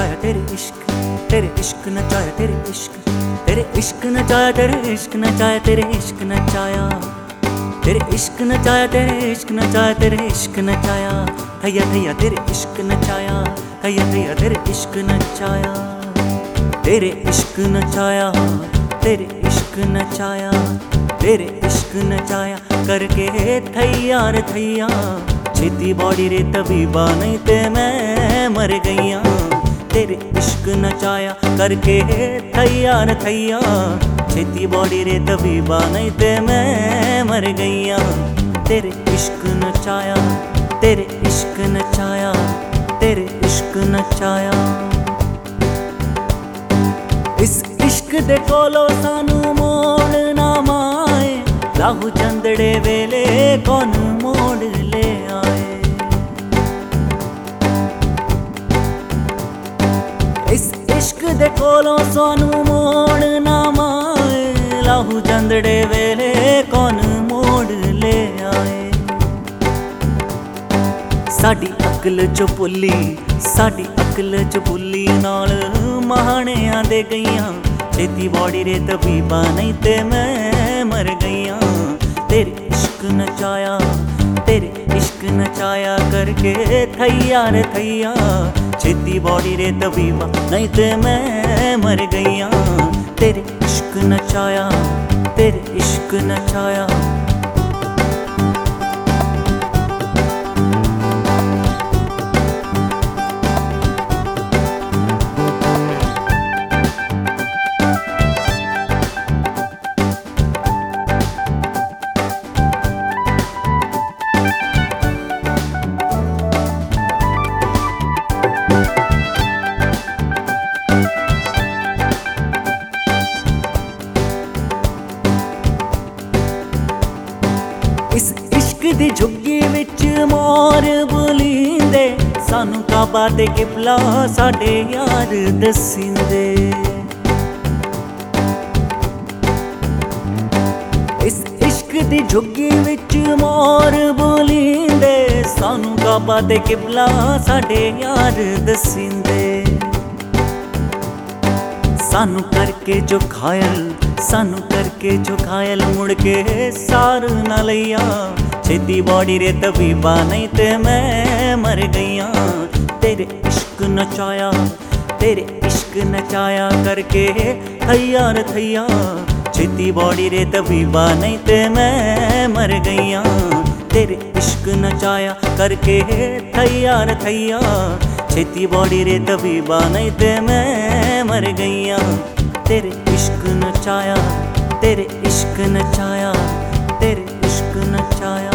नचाया तेरे इश्क नचाया तेरे इश्क नचाया तेरे इश्क नचाया तेरे इश्क नचाया तेरे इश्क नचाया तेरे इश्क नचाया तेरे इश्क नचाया थैया थैया तेरे इश्क नचाया थैया थैया तेरे इश्क नचाया तेरे इश्क नचाया तेरे इश्क नचाया तेरे इश्क नचाया करके थैया रे थैया छेती बॉडी रे तबीबा नहीं ते मैं मर गईया तेरे इश्क नचाया करके थैया रे थैया छेती बॉडी रे तबीबा नहीं ते मैं मर गईया तेरे इश्क नचाया तेरे इश्क नचाया तेरे इश्क नचाया इस इश्क दे कोलो सानू मोड़ ना माए राहु चंदड़े वेले कौन मोड़ ले आए इस इश्क दे कोलो सानू मोड़ ना माए राहु चंदड़े वेले कौन मोड़ ले आए साडी अकल च भुली साडी अकल च भुली नाल महाणियां दे गईयां छेती बॉडी रे तबीबा नहीं ते मैं मर गईया तेरे इश्क नचाया तेरे इश्क नचाया करके थैया रे थैया छेती बॉडी रे तबीबा नहीं ते मैं मर गईया तेरे इश्क नचाया तेरे इश्क नचाया इस इश्क दी झुग्गी विच मोर बुलींदे सानू काबा ते किबला साडे यार दसींदे इस इश्क दी झुग्गी विच मोर बुलींदे सानू काबा ते किबला साडे यार दसींदे सानू करके जो घायल सानू करके जो घायल मुड़ के सार न लैया छेती बॉडी रे तबीबा नहीं ते मैं मर गईया तेरे इश्क नचाया तेरे इश्क नचाया करके थैया रे थैया छेती बॉडी रे तबीबा नहीं ते मैं मर गईया तेरे इश्क नचाया करके थैया रे थैया छेती बॉडी रे तबीबा नहीं ते मैं मर गईया तेरे इश्क नचाया तेरे इश्क नचाया तेरे इश्क नचाया।